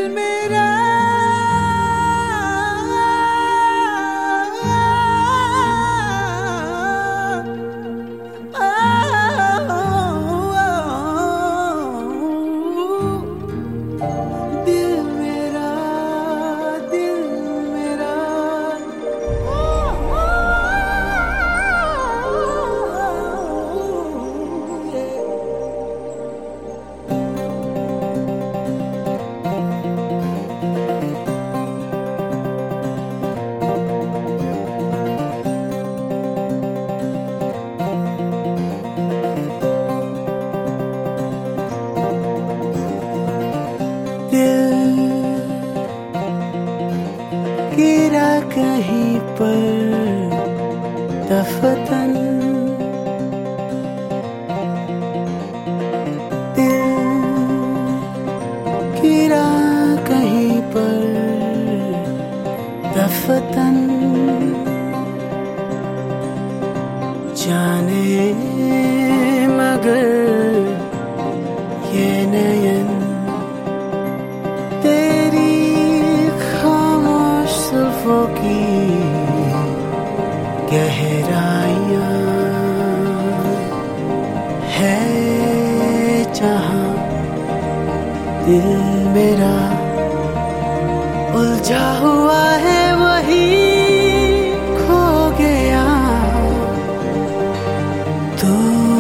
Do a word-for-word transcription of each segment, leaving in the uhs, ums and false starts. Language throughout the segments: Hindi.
मेरा दिल मेरा दिल मेरा दिल गिरा कहीं पर दफतन दिल गिरा कहीं पर दफतन जाने मगर ये नयन तेरी खामोश जुल्फों की गहराइयाँ है जहाँ दिल मेरा उलझा हुआ है वही खो गया तू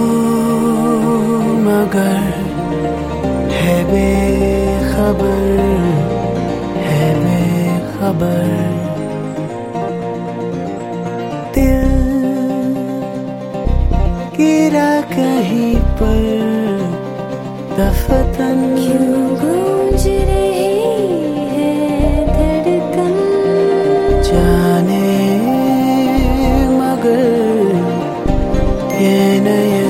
मगर है बेखबर है बेखबर दिल गिरा कहीं पर दफतन क्यों गूंज रही है धड़कन जाने मगर ये नयन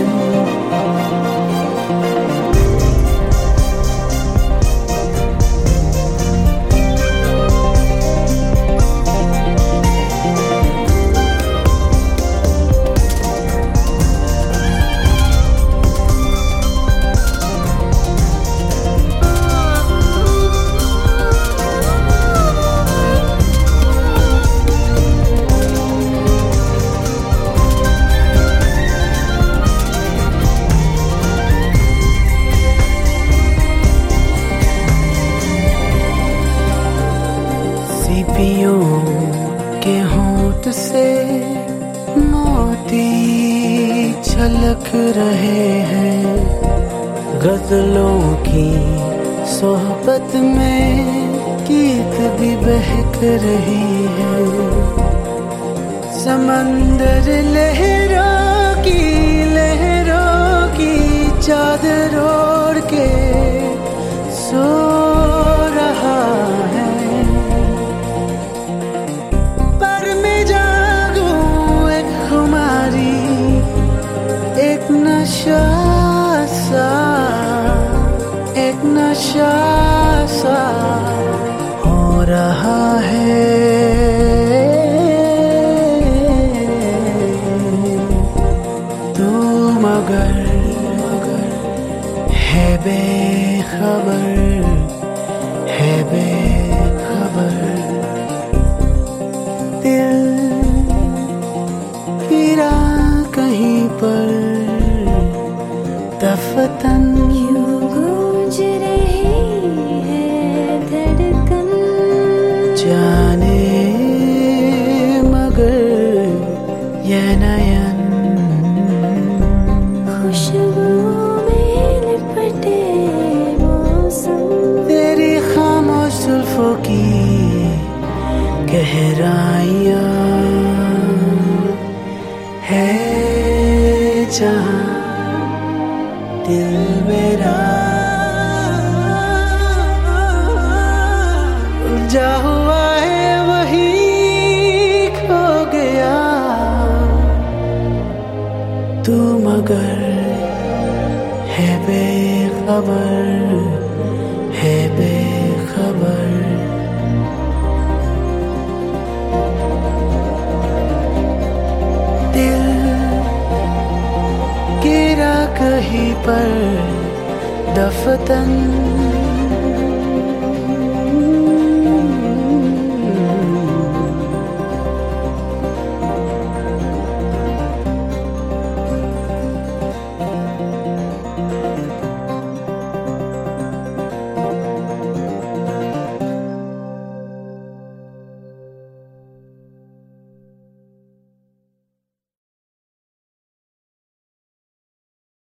सीपियों के होंठ से मोती छलक रहे हैं गजलों की सोहबत में गीत भी बहक रही है समंदर लहरों की लहरों की चादर ओढ़ के सो रहा है एक नशा सा एक नशा सा हो रहा है तू मगर मगर है बेखबर है बेखबर दिल गिरा कहीं पर दफतन क्यों गूंज रही है धड़कन जाने मगर ये नयन खुशबू में लिपटे मौसम तेरी खामोश जुल्फों की गहराइयाँ है जहाँ दिल मेरा उलझा हुआ है वही खो गया तू मगर है बेखबर है बेखबर कहीं पर दफतन